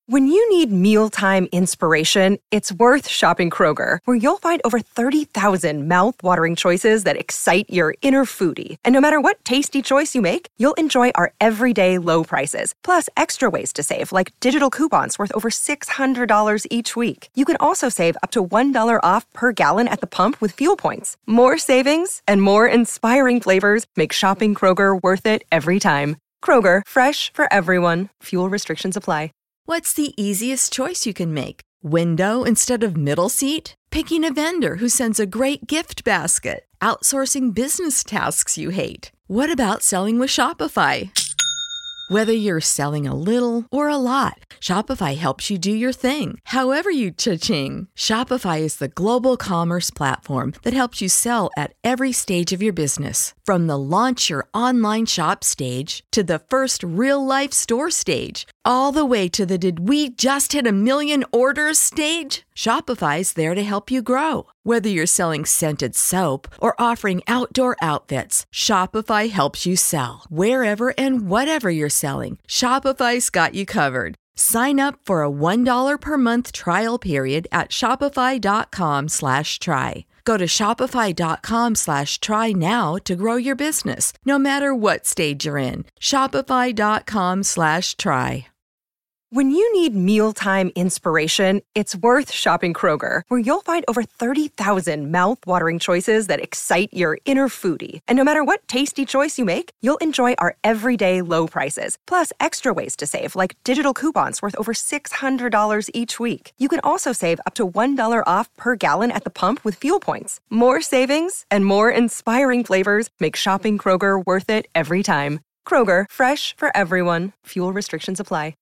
When you need mealtime inspiration, it's worth shopping Kroger, where you'll find over 30,000 mouth-watering choices that excite your inner foodie. And no matter what tasty choice you make, you'll enjoy our everyday low prices, plus extra ways to save, like digital coupons worth over $600 each week. You can also save up to $1 off per gallon at the pump with fuel points. More savings and more inspiring flavors make shopping Kroger worth it every time. Kroger, fresh for everyone. Fuel restrictions apply. What's the easiest choice you can make? Window instead of middle seat? Picking a vendor who sends a great gift basket? Outsourcing business tasks you hate? What about selling with Shopify? Whether you're selling a little or a lot, Shopify helps you do your thing, however you cha-ching. Shopify is the global commerce platform that helps you sell at every stage of your business. From the launch your online shop stage to the first real-life store stage, all the way to the did we just hit 1 million orders stage. Shopify's there to help you grow. Whether you're selling scented soap or offering outdoor outfits, Shopify helps you sell. Wherever and whatever you're selling, Shopify's got you covered. Sign up for a $1 per month trial period at shopify.com/try. Go to shopify.com/try now to grow your business, no matter what stage you're in. Shopify.com/try. When you need mealtime inspiration, it's worth shopping Kroger, where you'll find over 30,000 mouth-watering choices that excite your inner foodie. And no matter what tasty choice you make, you'll enjoy our everyday low prices, plus extra ways to save, like digital coupons worth over $600 each week. You can also save up to $1 off per gallon at the pump with fuel points. More savings and more inspiring flavors make shopping Kroger worth it every time. Kroger, fresh for everyone. Fuel restrictions apply.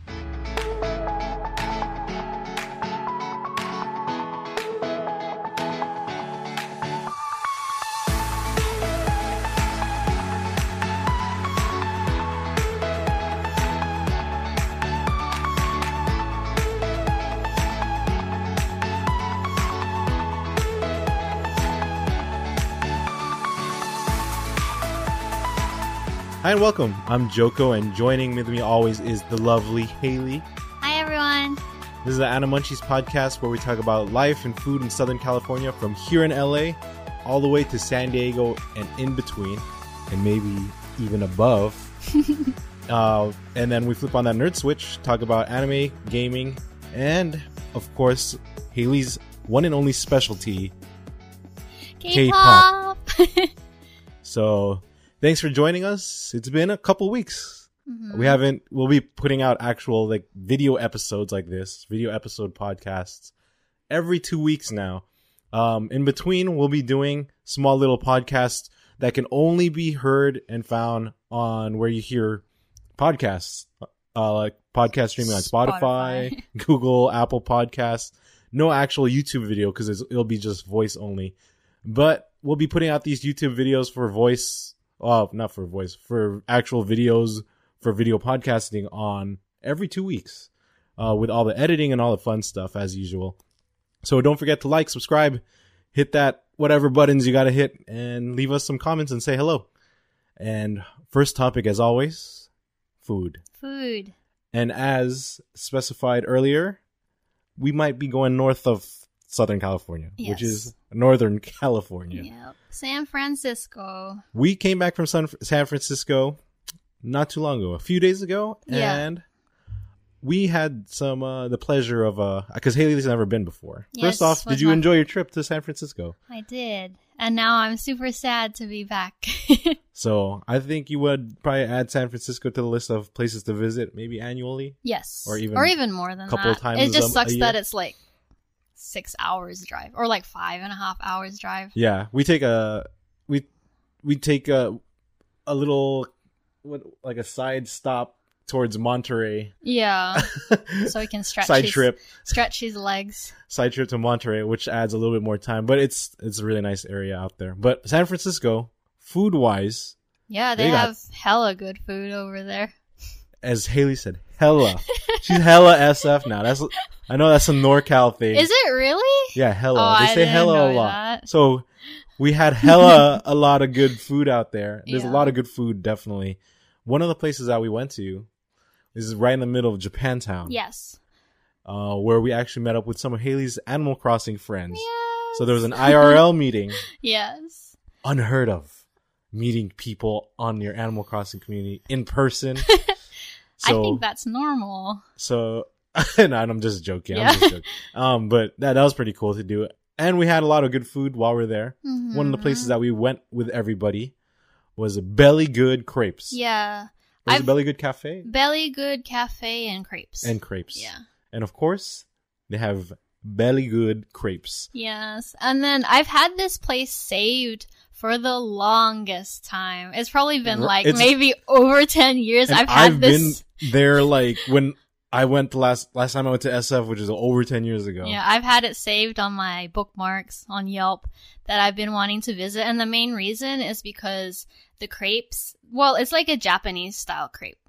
Hi and welcome. I'm Joko, and joining with me always is the lovely Haley. Hi, everyone. This is the Anna Munchies podcast, where we talk about life and food in Southern California, from here in LA all the way to San Diego and in between, and maybe even above. And then we flip on that nerd switch, talk about anime, gaming, and of course, Haley's one and only specialty, K-pop. So thanks for joining us. It's been a couple weeks. Mm-hmm. We'll be putting out actual video episodes like this, video episode podcasts every 2 weeks now. In between, we'll be doing small little podcasts that can only be heard and found on where you hear podcasts, like podcast streaming on Spotify, Google, Apple Podcasts. No actual YouTube video because it'll be just voice only. But we'll be putting out these YouTube videos for voice. Oh, not for voice, for actual videos, for video podcasting on every 2 weeks, with all the editing and all the fun stuff as usual. So don't forget to like, subscribe, hit that whatever buttons you got to hit, and leave us some comments and say hello. And first topic, as always, food. Food. And as specified earlier, we might be going north of Southern California, yes, which is Northern California. Yep. San Francisco. We came back from San Francisco not too long ago, a few days ago, and we had some the pleasure of because Haley's never been before. Yes, first off, did you enjoy your trip to San Francisco? I did, and now I'm super sad to be back. So I think you would probably add San Francisco to the list of places to visit, maybe annually. Yes, or even more than couple that. Times it just sucks that it's 6 hours drive, or 5.5 hours drive. Yeah, we take a little a side stop towards Monterey. Yeah, so we can stretch his legs. Side trip to Monterey, which adds a little bit more time, but it's a really nice area out there. But San Francisco, food wise, yeah, they have hella good food over there. As Haley said, hella. She's hella SF now. I know that's a NorCal thing. Is it really? Yeah, hella. Oh, they say hella a lot. That. So we had hella a lot of good food out there. There's a lot of good food, definitely. One of the places that we went to is right in the middle of Japantown. Yes. Where we actually met up with some of Haley's Animal Crossing friends. Yes. So there was an IRL meeting. Yes. Unheard of. Meeting people on your Animal Crossing community in person. I think that's normal. So, and I'm just joking. Yeah. I'm just joking. But that was pretty cool to do. And we had a lot of good food while we were there. Mm-hmm. One of the places that we went with everybody was Belly Good Crepes. Yeah. Was it Belly Good Cafe? Belly Good Cafe and Crepes. And crepes. Yeah. And of course, they have Belly Good Crepes. Yes. And then I've had this place saved for the longest time. It's probably been maybe over 10 years. I've been there like when I went last time I went to SF, which is over 10 years ago. Yeah, I've had it saved on my bookmarks on Yelp that I've been wanting to visit. And the main reason is because the crepes, well, it's like a Japanese style crepe.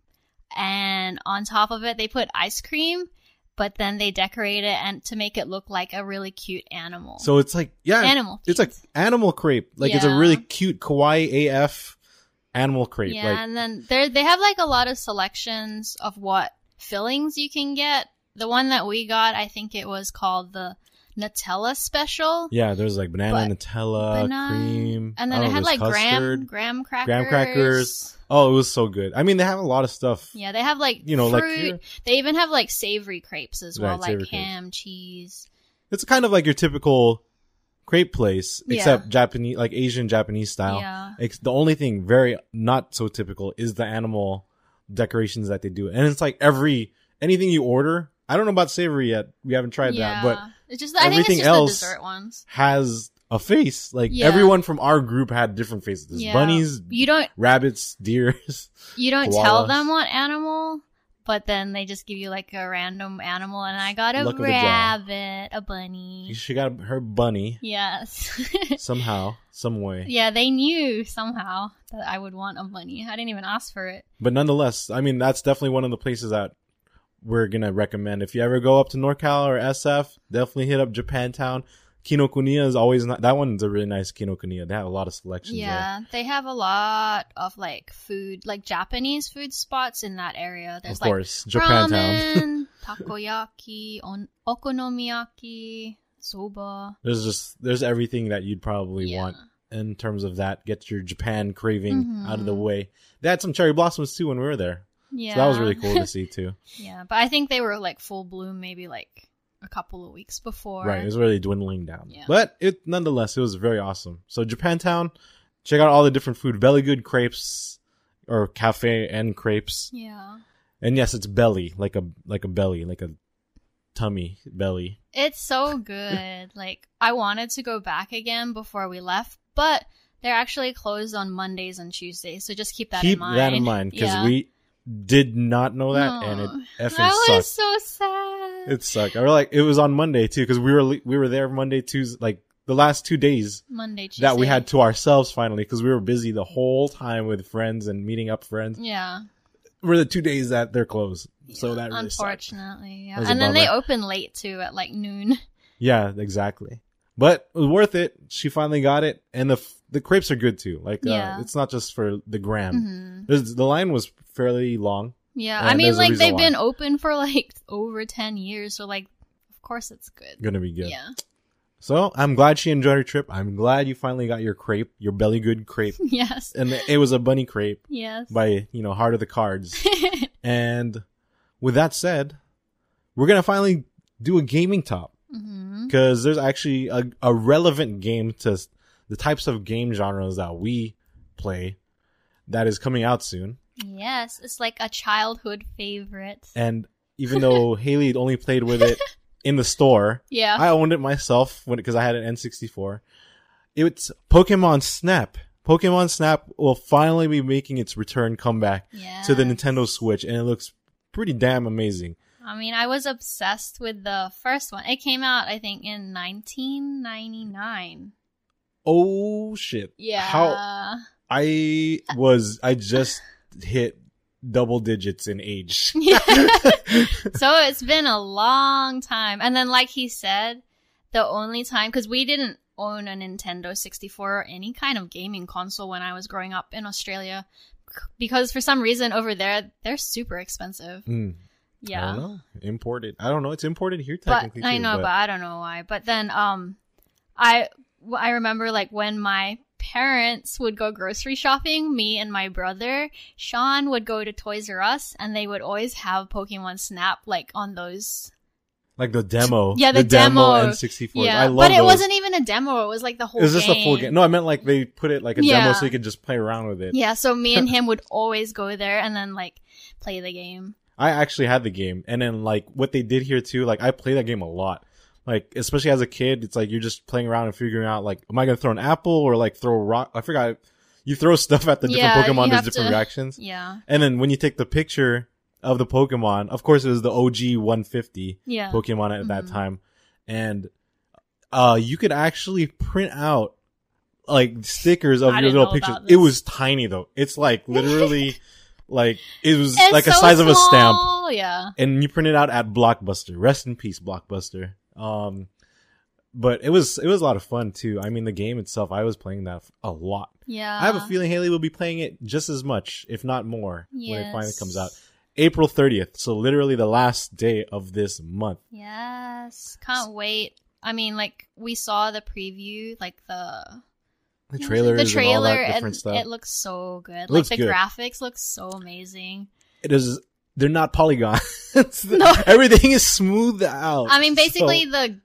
And on top of it, they put ice cream, but then they decorate it and to make it look like a really cute animal. So it's like, animal. It's like animal crepe. Like it's a really cute kawaii AF animal crepe. Yeah, like, and then they have like a lot of selections of what fillings you can get. The one that we got, I think it was called the Nutella special. Yeah, there's like banana Nutella, cream. And then it had like custard, graham crackers. Oh, it was so good. I mean, they have a lot of stuff. Yeah, they have like fruit. Like here. They even have like savory crepes as well, right, like ham, cheese. It's kind of like your typical crepe place, except Japanese, like Asian Japanese style. Yeah. The only thing very not so typical is the animal decorations that they do. And it's like anything you order, I don't know about savory yet. We haven't tried that, but it's just, I think it's just else the dessert ones has a face. Like everyone from our group had different faces. There's bunnies, rabbits, deers. You don't tell them what animal, but then they just give you like a random animal, and I got a rabbit, a bunny. She got her bunny. Yes. Somehow, some way. Yeah, they knew somehow that I would want a bunny. I didn't even ask for it. But nonetheless, I mean, that's definitely one of the places that we're going to recommend. If you ever go up to NorCal or SF, definitely hit up Japantown. Kinokuniya is always that one's a really nice Kinokuniya. They have a lot of selections there. They have a lot of like food, like Japanese food spots in that area. There's of course, like Japantown. Ramen, takoyaki, okonomiyaki, soba. There's everything that you'd probably want in terms of that. Get your Japan craving out of the way. They had some cherry blossoms too when we were there. Yeah. So that was really cool to see too. Yeah, but I think they were like full bloom maybe like a couple of weeks before. Right, it was really dwindling down. Yeah. But nonetheless, it was very awesome. So Japantown, check out all the different food. Belly Good Crepes, or cafe and crepes. Yeah. And yes, it's belly, like a belly, like a tummy belly. It's so good. Like, I wanted to go back again before we left, but they're actually closed on Mondays and Tuesdays, so just keep that in mind. Keep that in mind, because we did not know that, and it effing sucked. That was so sad. It sucked. I was like, it was on Monday too, because we were there Monday, Tuesday, like the last 2 days. Monday, Tuesday. That we had to ourselves finally, because we were busy the whole time with friends and meeting up friends. Yeah. Were the 2 days that they're closed. Yeah, so that really unfortunately, sucked. Yeah. And then they open late too at like noon. Yeah, exactly. But it was worth it. She finally got it, and the crepes are good too. Like, it's not just for the gram. Mm-hmm. The line was fairly long. Yeah, I mean, like they've been open for like over 10 years, so like, of course it's good. Gonna be good. Yeah. So I'm glad she enjoyed her trip. I'm glad you finally got your crepe, your Belly Good crepe. Yes. And it was a bunny crepe. Yes. By Heart of the Cards. And with that said, we're gonna finally do a gaming top. Because there's actually a relevant game to the types of game genres that we play that is coming out soon. Yes, it's like a childhood favorite. And even though Haley only played with it in the store, I owned it myself because I had an N64. It's Pokemon Snap. Pokemon Snap will finally be making its return comeback to the Nintendo Switch, and it looks pretty damn amazing. I mean, I was obsessed with the first one. It came out, I think, in 1999. Oh, shit. Yeah. I just hit double digits in age. So it's been a long time. And then, like he said, the only time, because we didn't own a Nintendo 64 or any kind of gaming console when I was growing up in Australia. because for some reason over there, they're super expensive. Yeah. I don't know. Imported. I don't know. It's imported here But technically I too, know, but I don't know why. But then I remember like when my parents would go grocery shopping, me and my brother, Sean would go to Toys R Us and they would always have Pokemon Snap like on those. Like the demo. Yeah, the demo. N64. Yeah, I love but it those. wasn't even a demo. It was like the whole game. It was just a full game. No, I meant like they put it like a demo so you could just play around with it. Yeah, so me and him would always go there and then like play the game. I actually had the game. And then like what they did here too, like I play that game a lot. Like, especially as a kid, it's like you're just playing around and figuring out like, am I going to throw an apple or like throw a rock? I forgot. You throw stuff at the different Pokemon, there's different reactions. Yeah. And then when you take the picture of the Pokemon, of course it was the OG 150 Pokemon at that time. And, you could actually print out like stickers of your little pictures. It was tiny though. It's like literally like, it was like a size of a stamp. Yeah. And you print it out at Blockbuster. Rest in peace, Blockbuster. But it was a lot of fun too. I mean, the game itself, I was playing that a lot. Yeah. I have a feeling Haley will be playing it just as much, if not more, when it finally comes out. April 30th. So literally the last day of this month. Yes. Can't wait. I mean, like, we saw the preview, like the trailer and all that different stuff. It looks so good. Like the graphics look so amazing. It is. They're not polygons. No. Everything is smoothed out. I mean, basically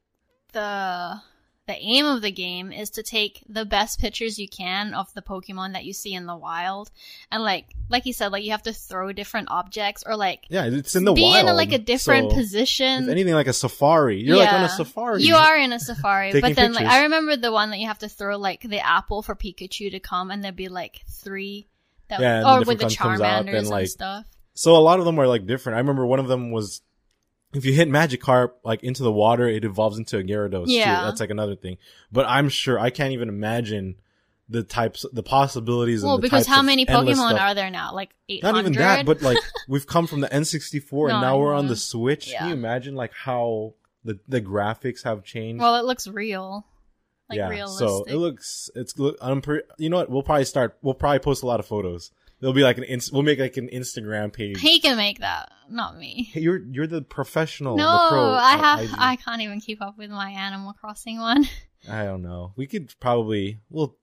the aim of the game is to take the best pictures you can of the Pokemon that you see in the wild, and like you said, like you have to throw different objects or like it's in the be wild. in a different position. If anything, like a safari. You're like on a safari. You are in a safari, but then pictures. like I remember the one that you have to throw like the apple for Pikachu to come, and there'd be like 3 that or with the Charmanders and stuff. So a lot of them are like different. I remember one of them was, if you hit Magikarp like into the water, it evolves into a Gyarados. Yeah. Too. That's like another thing. But I'm sure I can't even imagine the possibilities. Well, and the because types how of many endless Pokemon stuff. are there now? Like 800? Not even that, but like we've come from the N64 and now we're on the Switch. Yeah. Can you imagine like how the graphics have changed? Well, it looks real. Like realistic. So it looks, you know what? We'll probably post a lot of photos. There'll be like we'll make like an Instagram page. He can make that, not me. Hey, you're the professional. No, the pro. I can't even keep up with my Animal Crossing one. I don't know. We could probably we'll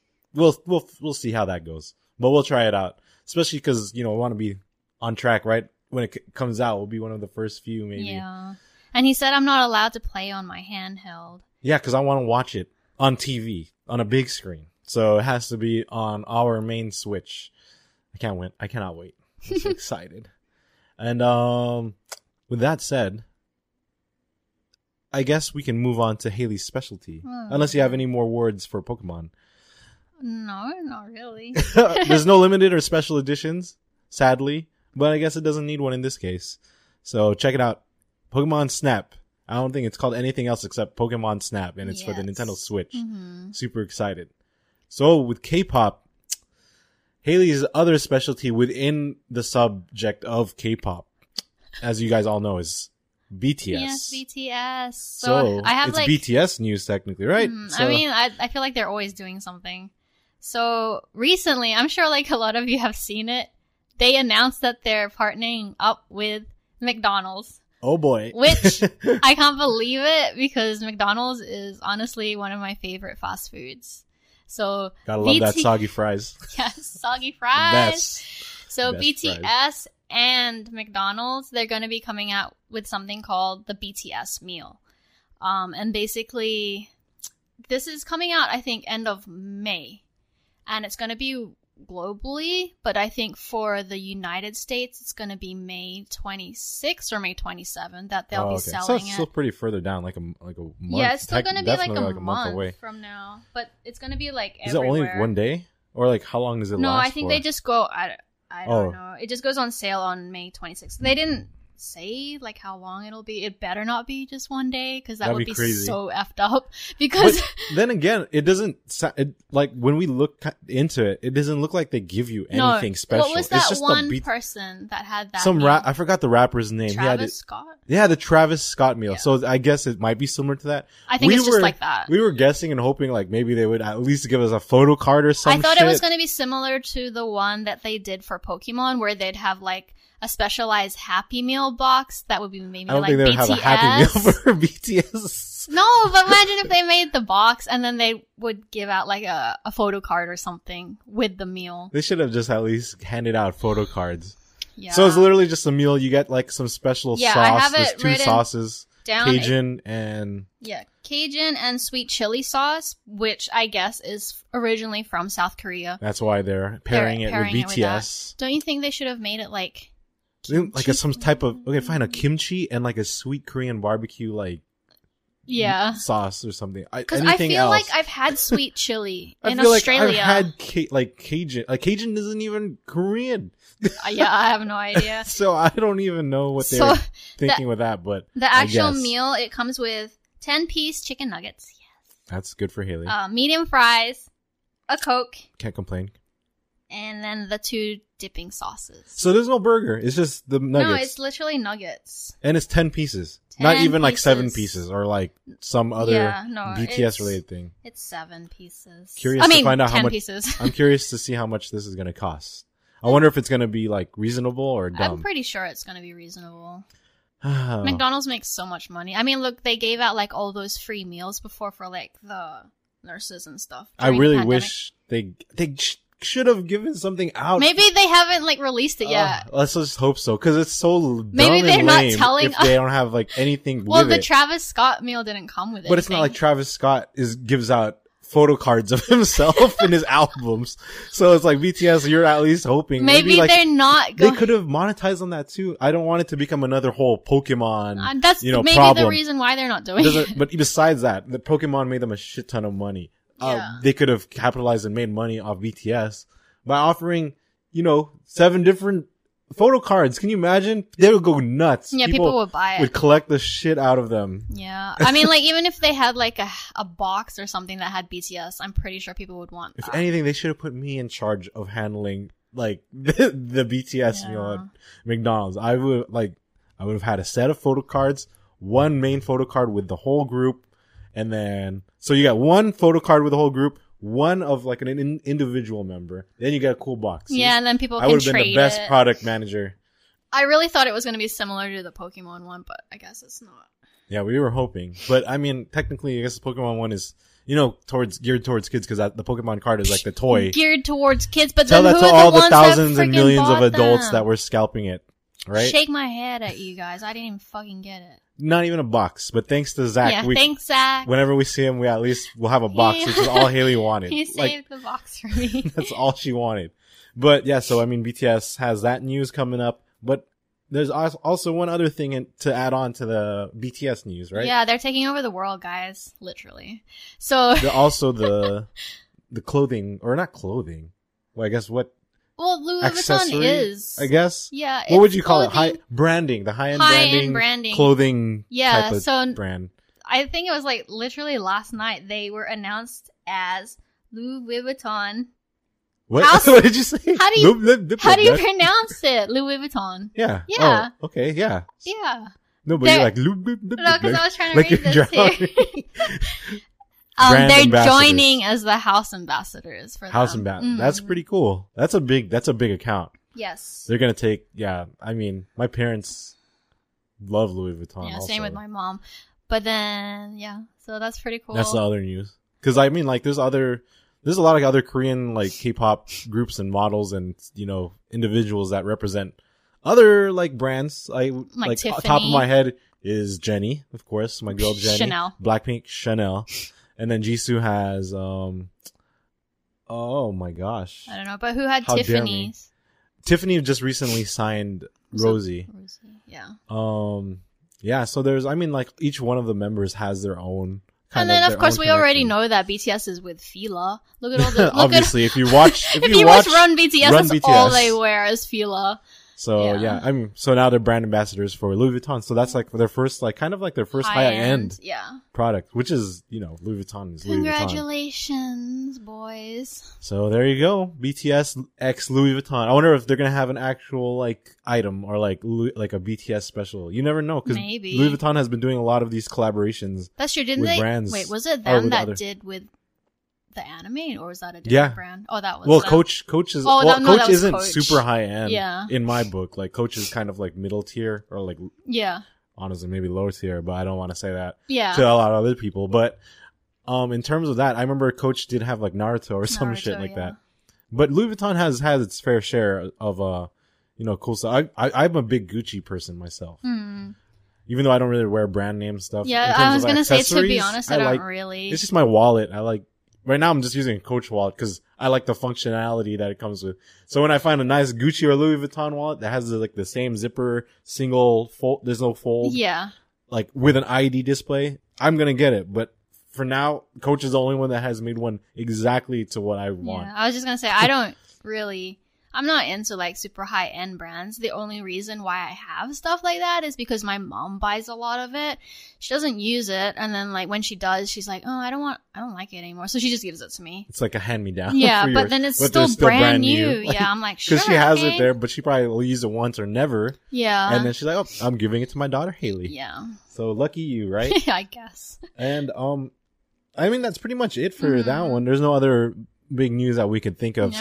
see how that goes, but we'll try it out. Especially because we want to be on track, right? When it comes out, we'll be one of the first few, maybe. Yeah, and he said I'm not allowed to play on my handheld. Yeah, because I want to watch it on TV on a big screen, so it has to be on our main Switch. I cannot wait. I'm so excited. And with that said, I guess we can move on to Haley's specialty. Unless you have any more words for Pokemon. No, not really. There's no limited or special editions, sadly. But I guess it doesn't need one in this case. So check it out. Pokemon Snap. I don't think it's called anything else except Pokemon Snap. And it's for the Nintendo Switch. Mm-hmm. Super excited. So with K-pop, Haley's other specialty within the subject of K-pop, as you guys all know, is BTS. Yes, BTS. So I have it's BTS news technically, right? I mean, I feel like they're always doing something. So recently, I'm sure like a lot of you have seen it. They announced that they're partnering up with McDonald's. Oh boy. Which I can't believe it because McDonald's is honestly one of my favorite fast foods. So gotta love that soggy fries. Yes, soggy fries. Best. So Best BTS fries. and McDonald's, they're going to be coming out with something called the BTS meal. And basically, this is coming out, I think, end of May. And it's going to be globally, but I think for the United States, it's going to be May 26th or May 27th that they'll be selling so it. it's still pretty further down, like a month. Yeah, it's still going to be like a month away from now. But it's going to be like Is everywhere. it only one day? Or like how long does it last No, I think for? they just go, I don't know. It just goes on sale on May 26th. They didn't say like how long it'll be. It better not be just one day, because that That'd would be be crazy. so effed up. Because But then again, it doesn't like when we look into it, it doesn't look like they give you anything special. What was It's that just one the person that had that? some meal? I forgot the rapper's name. Travis Scott. Yeah, the Travis Scott meal. Yeah. So I guess it might be similar to that. I think it's just like that. We were guessing and hoping like maybe they would at least give us a photo card or something. I thought it was going to be similar to the one that they did for Pokemon, where they'd have like a specialized Happy Meal box that would be maybe I don't like think they would BTS. have a Happy Meal for BTS. No, but imagine if they made the box and then they would give out like a photo card or something with the meal. They should have just at least handed out photo cards. Yeah. So it's literally just a meal. You get like some special Yeah, sauce. I have There's it 2 written sauces, down. Cajun and Yeah, Cajun and sweet chili sauce, which I guess is originally from South Korea. that's why they're pairing it with BTS. Don't you think they should have made it like Like some type of fine, a kimchi and like a sweet Korean barbecue like sauce or something. Because I Anything feel else. like I've had sweet chili I in feel Australia. like I've had Cajun. Like Cajun isn't even Korean, Yeah, I have no idea. so I don't even know what So, they're thinking with that. But The I actual guess meal, it comes with 10-piece chicken nuggets, that's good for Haley. medium fries, a Coke, Can't complain. and then the 2 dipping sauces. So there's no burger. It's just the nuggets. No, it's literally nuggets. And it's 10 pieces. 10 Not even like 7 pieces. pieces or like some other Yeah, no, BTS related thing. It's 7 pieces. Curious to find out 10 how much. pieces. I'm curious to see how much this is going to cost. I wonder if it's going to be like reasonable or dumb. I'm pretty sure it's going to be reasonable. McDonald's makes so much money. I mean, look, they gave out like all those free meals before for like the nurses and stuff. I during the really pandemic. wish they should have given something out. Maybe they haven't like released it yet. Let's just hope so, because it's so dumb Maybe they're and not lame telling if they don't have like anything Well, with the it. Travis Scott meal didn't come with it. But it's not like Travis Scott gives out photo cards of himself in his albums. So it's like BTS, you're at least hoping. Maybe like, they're not they going. could have monetized on that too. I don't want it to become another whole Pokemon. That's maybe problem. the reason why they're not doing it. But besides that, the Pokemon made them a shit ton of money. Yeah. They could have capitalized and made money off BTS by offering, 7 different photo cards. Can you imagine? They would go nuts. Yeah, people would buy it. Would collect the shit out of them. Yeah. I mean, like, even if they had like a box or something that had BTS, I'm pretty sure people would want If that. anything, they should have put me in charge of handling like the BTS meal at McDonald's. I would have had a set of photo cards, 1 main photo card with the whole group, and then so you got 1 photo card with the whole group, 1 of like an individual member. Then you get a cool box. Yeah, and then people I can would have been trade the best it. product manager. I really thought it was going to be similar to the Pokemon one, but I guess it's not. Yeah, we were hoping, but I mean, technically, I guess the Pokemon one is geared towards kids, because the Pokemon card is like the toy. Geared towards kids, but Tell then that who to are all the the ones thousands that and freaking millions of bought adults them? that were scalping it, right? Shake my head at you guys. I didn't even fucking get it. Not even a box, but thanks to Zach, Yeah, thanks, Zach. whenever we see him, we at least will have a box, which is all Haley wanted. He Like, saved the box for me. that's all she wanted. But yeah, so I mean, BTS has that news coming up, but there's also one other thing to add on to the BTS news, right? Yeah, they're taking over the world, guys. Literally. So, Also the clothing, or not clothing. Well, I guess what well, Louis accessory? Vuitton is. I guess. Yeah. What would it's you call it? clothing. The high-end High-end branding. clothing Yeah, type of so- brand. I think it was like literally last night they were announced as Louis Vuitton. What? House- What did you say? How do you pronounce it? Louis Vuitton. Yeah. Yeah. Oh, okay. Yeah. Yeah. No, but you're They're- like, No, because I was trying to like read you're this drowning. here. Brand They're ambassadors. joining as the house ambassadors for House them. and Bat. Mm. That's pretty cool. That's a big account. Yes. They're gonna take. Yeah. I mean, my parents love Louis Vuitton. Yeah, also. same with my mom. But then, yeah, so that's pretty cool. That's the other news. Because I mean, like, there's a lot of other Korean like K-pop groups and models and individuals that represent other like brands. Like Tiffany. top of my head is Jennie, of course, my girl Jennie. Chanel. Blackpink, Chanel, and then Jisoo has oh my gosh, I don't know, but who had How dare me. Tiffany's? Tiffany just recently signed Rosie. Yeah. Yeah. So there's, I mean, like each one of the members has their own. And then, of their course, own we already connection. know that BTS is with Fila. Look at all the... Obviously, if you watch... if you watch Run BTS, that's all they wear is Fila. So so now they're brand ambassadors for Louis Vuitton. So that's like their first, like kind of like their first high end product, which is, Louis Vuitton is Louis Vuitton. Congratulations, boys. So there you go. BTS x Louis Vuitton. I wonder if they're going to have an actual like item or like a BTS special. You never know, because Louis Vuitton has been doing a lot of these collaborations. That's true. Didn't with they? Brands, wait, was it them that did with the anime, or was that a different brand? Oh, that was them. Coach is Coach isn't super high end in my book. Like Coach is kind of like middle tier or like honestly maybe lower tier, but I don't want to say that to a lot of other people. But in terms of that, I remember Coach did have like Naruto or some shit like that. But Louis Vuitton has its fair share of cool stuff. I'm a big Gucci person myself. Even though I don't really wear brand name stuff. Yeah, I was gonna say, to be honest, I don't really. It's just my wallet. Right now I'm just using a Coach wallet because I like the functionality that it comes with. So when I find a nice Gucci or Louis Vuitton wallet that has like the same zipper, single fold, there's no fold. Yeah. Like with an ID display, I'm going to get it. But for now, Coach is the only one that has made one exactly to what I want. Yeah, I was just going to say, I'm not into like super high end brands. The only reason why I have stuff like that is because my mom buys a lot of it. She doesn't use it, and then like when she does, she's like, "Oh, I don't like it anymore." So she just gives it to me. It's like a hand me down. Yeah, but then it's still brand new. Yeah, I'm like, sure, because she has it there, but she probably will use it once or never. Yeah, and then she's like, "Oh, I'm giving it to my daughter Haley." Yeah. So lucky you, right? Yeah, I guess. And I mean that's pretty much it for that one. There's no other big news that we can think of.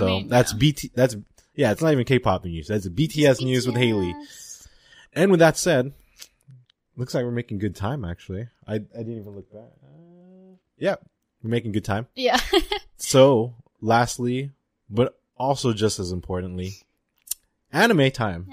Yeah, it's not even K-pop news. That's BTS news with Haley. And with that said, looks like we're making good time, actually. I didn't even look back. Yeah, we're making good time. Yeah. So, lastly, but also just as importantly, anime time.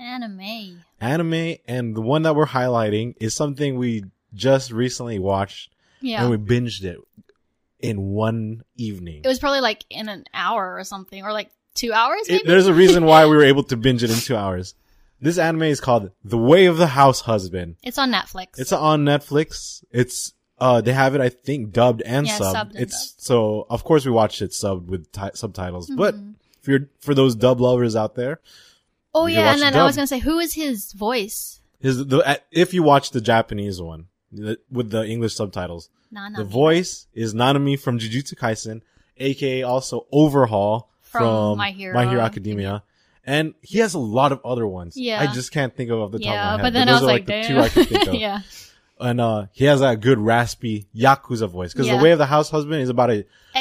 Anime, and the one that we're highlighting is something we just recently watched. Yeah. And we binged it in one evening. It was probably like in an hour or something, or like 2 hours maybe? There's a reason why we were able to binge it in 2 hours. This anime is called The Way of the House Husband. It's on Netflix. It's on Netflix. It's they have it, I think, dubbed and subbed. Subbed and dubbed. So of course we watched it subbed with subtitles. But for those dub lovers out there. Oh yeah, and then I was gonna say, who is his voice? If you watch the Japanese one with the English subtitles, the voice is Nanami from Jujutsu Kaisen, aka also Overhaul from My Hero Academia. And he has a lot of other ones. Yeah. I just can't think of the top of my head. Yeah, but then I was like, the two I can think of. Yeah. And he has that good raspy Yakuza voice. Because The Way of the House Husband is about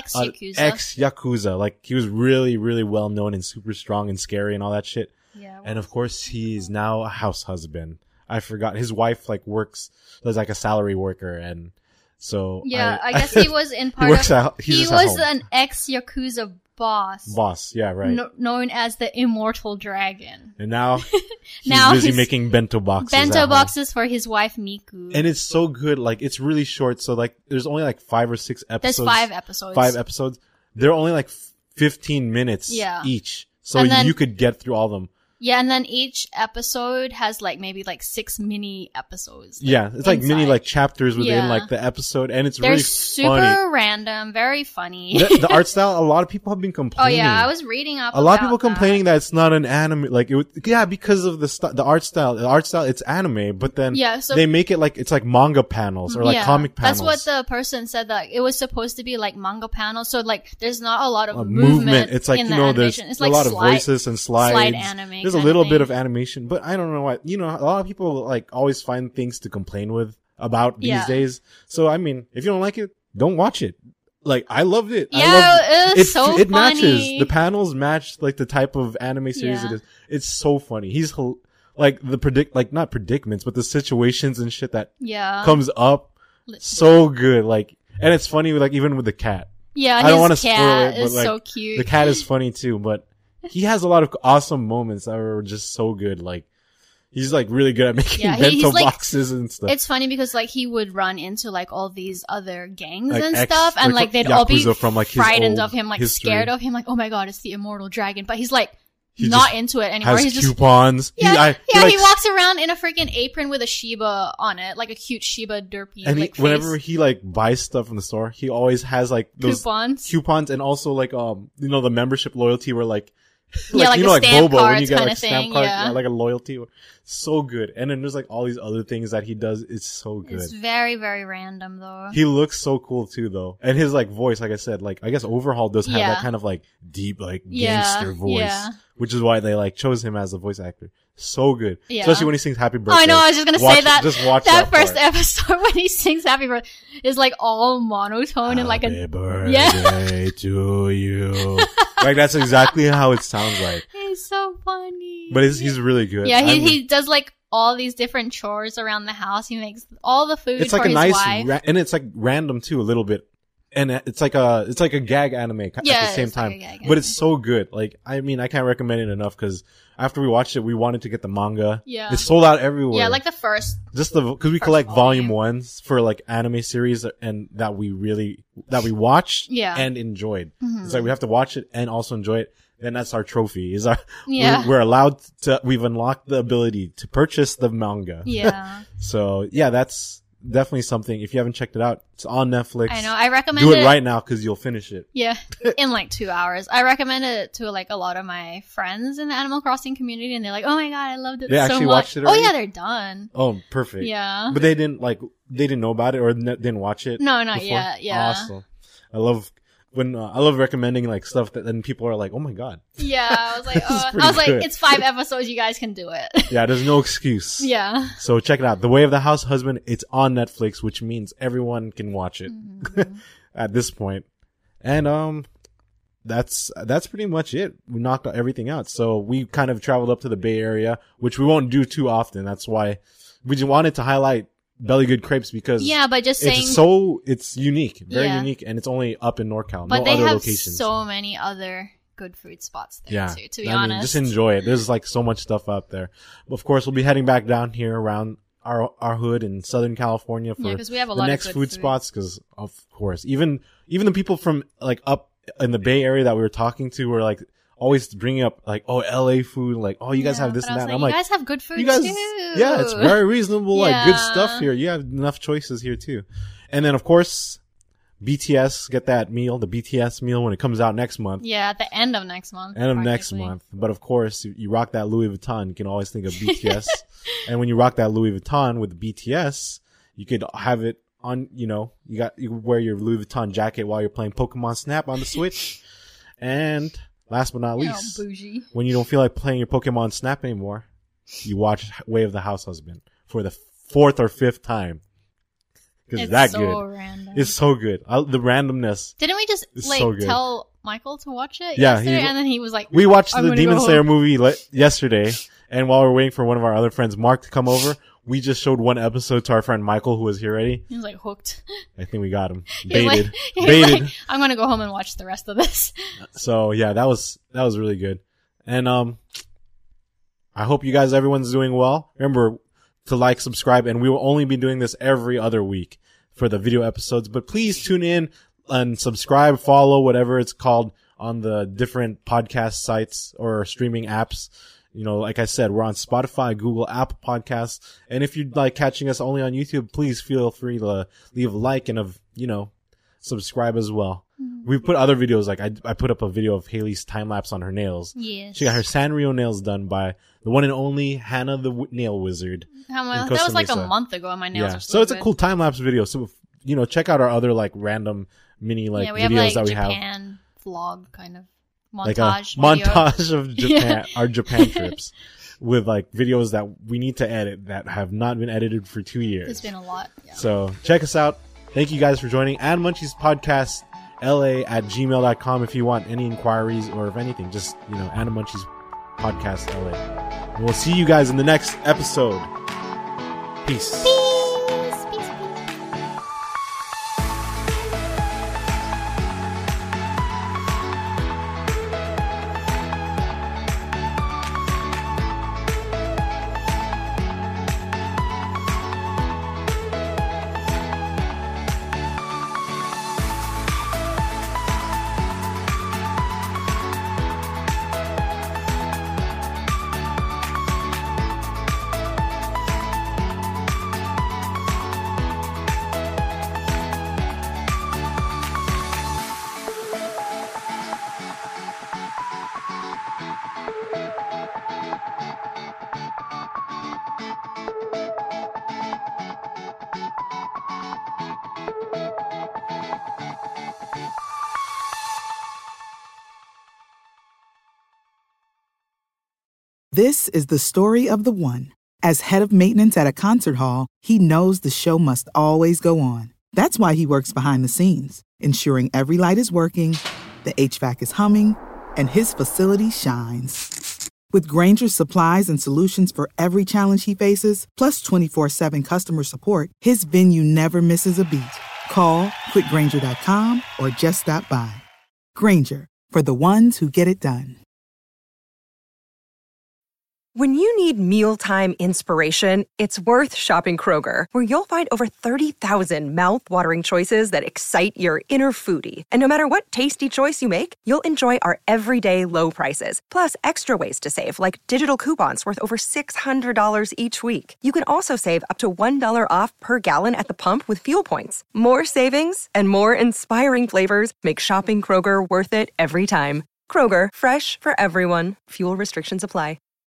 ex-Yakuza. Like, he was really, really well known and super strong and scary and all that shit. Yeah. And of course, he's now a house husband. I forgot. His wife, like, does like a salary worker, and so. Yeah, I guess he was in part he was an ex-Yakuza boss, yeah, right. Known as the Immortal Dragon. And now he's busy making bento boxes. Bento boxes for his wife Miku. And it's so good. Like, it's really short. So like, there's only like 5 or 6 episodes. There's 5 episodes. 5 episodes. They're only like 15 minutes each. So you could get through all of them. Yeah, and then each episode has like maybe like 6 mini episodes. Yeah, it's like mini like chapters within like the episode, and it's really funny. They're super random, very funny. The art style, a lot of people have been complaining. Oh yeah, I was reading up. A lot of people complaining that it's not an anime, like because of the art style. The art style, it's anime, but then they make it like it's like manga panels or like comic panels. That's what the person said, that it was supposed to be like manga panels. So like, there's not a lot of movement. It's like, in the animation. There's it's like a lot of voices and slides. Slide anime. There's a little bit of animation, but I don't know why. A lot of people like always find things to complain about these days. So I mean, if you don't like it, don't watch it. Like, I loved it. Yeah, it so it funny. Matches. The panels match like the type of anime series it is. It's so funny. He's like not predicaments, but the situations and shit that comes up. Literally. So good. Like, and it's funny like even with the cat. Yeah, and I don't want to spoil it, but like, so cute. The cat is funny too, but he has a lot of awesome moments that are just so good. Like, he's like really good at making bento boxes and stuff. It's funny because like he would run into like all these other gangs and stuff, and like they'd all be from, like, frightened of him, like scared of him, like, oh my god, it's the Immortal Dragon. But he's like not into it anymore. He's just coupons. He walks around in a freaking apron with a Shiba on it, like a cute Shiba derpy. And like, whenever he like buys stuff from the store, he always has like those coupons, and also like the membership loyalty where like Yeah, like you the know, like stamp Boba when you cards get kinda like stamp thing, card, yeah. like a loyalty. So good. And then there's like all these other things that he does. It's so good. It's very, very random though. He looks so cool too, though. And his like voice, like I said, like I guess Overhaul does have Yeah. that kind of like deep, like Yeah, gangster voice, yeah. which is why they like chose him as a voice actor. So good, Yeah. especially when he sings "Happy Birthday." Oh, I know. I was just gonna say that. Just watch that first part. episode when he sings "Happy Birthday" is like all monotone and like Happy a birthday to you. Like that's exactly how it sounds like. He's so funny. But he's really good. Yeah, he does like all these different chores around the house. He makes all the food It's for like a his nice, wife. and it's like random too, a little bit. And it's like a gag anime at Yeah, the same it's like time, a gag but it's anime. so good. Like, I mean, I can't recommend it enough because after we watched it, we wanted to get the manga. Yeah. It's sold out everywhere. Yeah, like the first. just because we first collect volume volume. 1s for like anime series and that we watched Yeah. and enjoyed. Mhm. It's like we have to watch it and also enjoy it. Then that's our trophy. Yeah. We're allowed to, we've unlocked the ability to purchase the manga. Yeah. So yeah, that's definitely something. If you haven't checked it out, it's on Netflix. I know. I recommend Do it right now because you'll finish it. Yeah, in like 2 hours. I recommend it to like a lot of my friends in the Animal Crossing community, and they're like, "Oh my god, I loved it They so actually much." watched it Oh already? yeah, they're done. Oh, perfect. Yeah. But they didn't know about it or didn't watch it. No, not before? yet. Yeah. Awesome. I love recommending like stuff that then people are like, "Oh my god." Yeah, I was like, This is pretty I was like, good. it's 5 episodes. You guys can do it. Yeah, there's no excuse. Yeah. So check it out. The Way of the House Husband. It's on Netflix, which means everyone can watch it Mm-hmm. at this point. And that's pretty much it. We knocked everything out. So we kind of traveled up to the Bay Area, which we won't do too often. That's why we just wanted to highlight Belly Good Crepes because Yeah, but just saying. it's unique, very Yeah. unique, and it's only up in NorCal. But no they other have locations. so many other good food spots there Yeah, too. To be I mean, honest, just enjoy it. There's like so much stuff out there. Of course, we'll be heading back down here around our hood in Southern California for Yeah, 'cause we have a the lot of next good food food. spots. Because of course, even the people from like up in the Bay Area that we were talking to were like always bringing up like, oh, LA food, like, oh, you guys Yeah, have this but and I that. was And like, I'm you like, guys have good food you guys, too. yeah, it's very reasonable, like good Yeah. stuff here. You have enough choices here too. And then of course, BTS, get that meal, the BTS meal when it comes out next month. Yeah, at the end of next month. End of next practically. month. But of course, you rock that Louis Vuitton, you can always think of BTS. And when you rock that Louis Vuitton with BTS, you could have it on, you wear your Louis Vuitton jacket while you're playing Pokemon Snap on the Switch. And last but not You know, least, bougie. when you don't feel like playing your Pokemon Snap anymore, you watch Way of the House Husband for the 4th or 5th time. Because It's that so good. random. It's so good. The randomness. Didn't we just It's like so good. tell Michael to watch it Yeah, yesterday? And then he was like, We watched I'm the gonna Demon go Slayer home. movie yesterday, and while we were waiting for one of our other friends, Mark, to come over, we just showed one episode to our friend Michael, who was here already. He was like hooked. I think we got him. He was Baited. like, he was Baited. like, I'm gonna go home and watch the rest of this. So yeah, that was really good. And I hope you guys, everyone's doing well. Remember to like, subscribe, and we will only be doing this every other week for the video episodes. But please tune in and subscribe, follow, whatever it's called on the different podcast sites or streaming apps. Like I said, we're on Spotify, Google, Apple Podcasts. And if you'd like catching us only on YouTube, please feel free to leave a like and subscribe as well. We put other videos, like I put up a video of Haley's time lapse on her nails. Yes. She got her Sanrio nails done by the one and only Hannah the Nail Wizard. That Costa was like Mesa. a month ago, and my nails Yeah, are so it's a good. cool time lapse video. So check out our other like random mini Yeah, we videos have like that we have. Japan vlog kind of montage. Like a video. montage of Japan, Yeah. our Japan trips, with like videos that we need to edit that have not been edited for 2 years. It's been a lot. Yeah. So check us out. Thank you guys for joining. And Munchies Podcast LA@gmail.com if you want any inquiries or if anything, just Anna Munchies Podcast LA. And we'll see you guys in the next episode. Peace. This is the story of the one. As head of maintenance at a concert hall, he knows the show must always go on. That's why he works behind the scenes, ensuring every light is working, the HVAC is humming, and his facility shines. With Grainger's supplies and solutions for every challenge he faces, plus 24/7 customer support, his venue never misses a beat. Call quickgrainger.com or just stop by. Grainger, for the ones who get it done. When you need mealtime inspiration, it's worth shopping Kroger, where you'll find over 30,000 mouth-watering choices that excite your inner foodie. And no matter what tasty choice you make, you'll enjoy our everyday low prices, plus extra ways to save, like digital coupons worth over $600 each week. You can also save up to $1 off per gallon at the pump with fuel points. More savings and more inspiring flavors make shopping Kroger worth it every time. Kroger, fresh for everyone. Fuel restrictions apply.